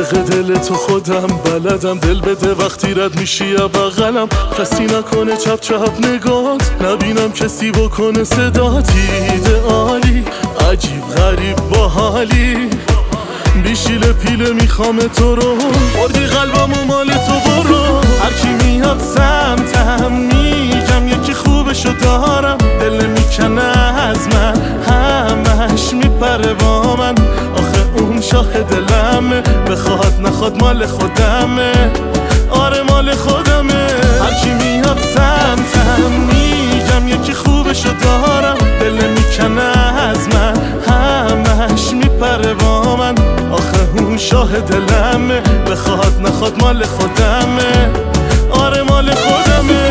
عاشق دل تو خودم بلدم، دل بده وقتی رد میشی یا بغلم. کسی نکنه چپ چپ نگات، نبینم کسی بکنه صدا. دیده عالی عجیب غریب با حالی، بیشیل پیله میخوام تو رو، بردی قلبم و مال تو برو. هرکی میاد سمتم میگم یکی خوبشو دارم، دل میکنه از من همش میپره با من. آخه اون شاه دلمه، بخواد نخواد مال خودمه، آره مال خودمه. هرکی میاد سمتم میگم یکی خوبشو دارم، دل میکنه از من همش میپره با من. آخه اون شاه دلمه، بخواد نخواد مال خودمه، آره مال خودمه.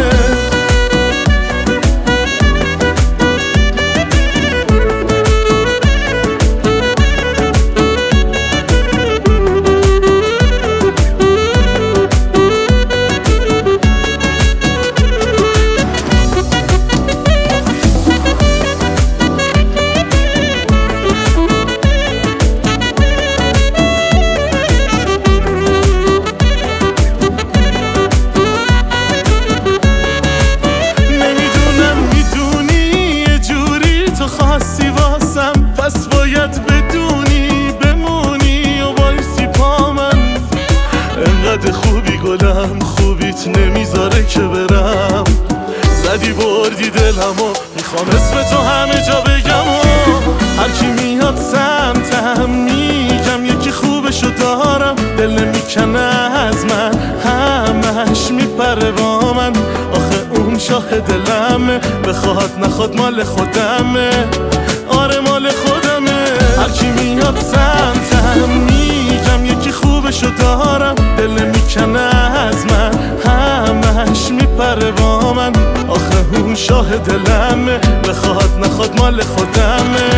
خاصی واسم پس باید بدونی بمونی و وایسی پا من. انقدر خوبی گلم، خوبیت نمیذاره که برم. زدی بردی دلمو، میخوام اسم تو همه جا بگم. هرکی میاد سمتم میگم یکی خوبشو دارم، دل میکنه از من همش میپره با من. آخه اون شاه دلمه، بخواد نخواد مال خودمه، آره مال خودمه. هرکی میاد سمتم میگم یکی خوبشو دارم، دل میکنه از من همش میپره با من. آخه اون شاه دلمه، بخواد نخواد مال خودمه.